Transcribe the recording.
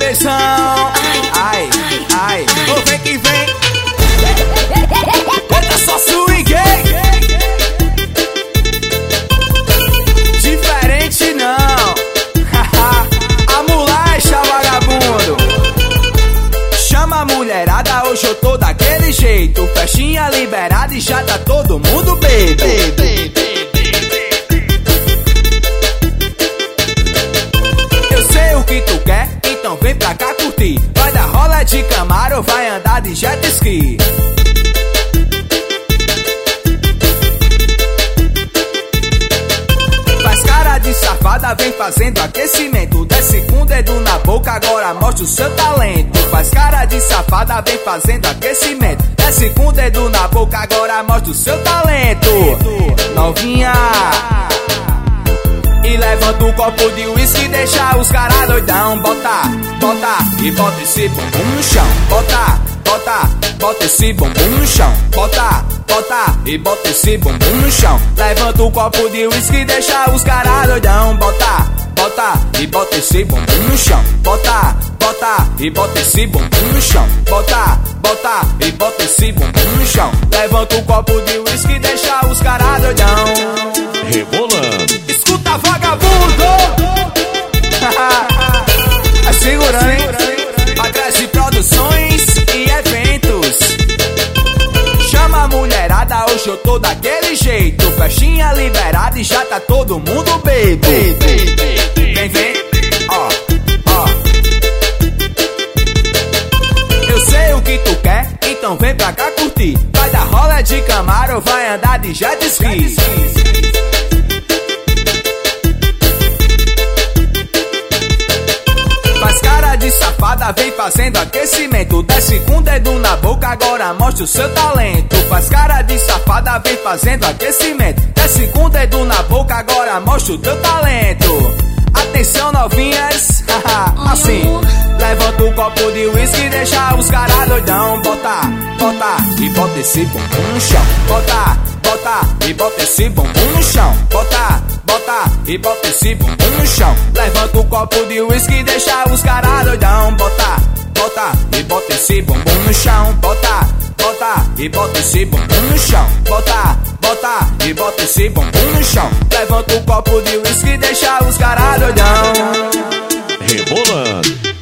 cabeção. Ai, ai, ô vem que vem. Eita só swing, diferente não. A molecha vagabundo. Chama a mulherada, hoje eu tô daquele jeito. Festinha liberada e já tá todo mundo baby. Eu sei o que tu quer, então vem pra cá curtir. Vai dar rola de Camaro, vai andar de jet ski. Faz cara de safada, vem fazendo aquecimento. Desce com o dedo na boca, agora mostra o seu talento. Faz cara de safada, vem fazendo aquecimento. Desce com o dedo na boca, agora mostra o seu talento. Novinha, e levanta um copo de uísque, deixa os caras doidão. Bota, bota e bota esse bumbum no chão. Bota, bota, bota esse bumbum no chão. Bota, bota e bota esse bumbum no chão. Levanta um copo de uísque, deixa os caras doidão. Bota, bota e bota esse bumbum no chão. Bota, bota e bota esse bumbum no chão. Bota, bota e bota esse bumbum no chão. Levanta um copo de uísque, deixa os caras doidão. Rebolando. Escuta, vagabundo! É segurando, hein? Agreste Produções e Eventos. Chama a mulherada, hoje eu tô daquele jeito. Festinha liberada e já tá todo mundo baby. Vem, vem, ó, ó. Eu sei o que tu quer, então vem pra cá curtir. Vai dar rola de Camaro, vai andar de jet ski. Faz cara de safada, vem fazendo aquecimento. Desce com o dedo na boca, agora mostra o seu talento. Faz cara de safada, vem fazendo aquecimento. Desce com o dedo na boca, agora mostra o teu talento. Atenção novinhas, assim. Levanta um copo de uísque, deixa os caras doidão. Bota, bota e bota esse bumbum no chão. Bota, bota e bota esse bumbum no chão. Bota, bota e bota esse bumbum no chão. Levanta um copo de uísque, deixa os caras doidão. Bota, bota e bota esse bumbum no chão. Bota, bota e bota esse bumbum no chão. Bota, bota e bota esse bumbum no chão. Levanta um copo de uísque, deixa os caras doidão. Rebolando.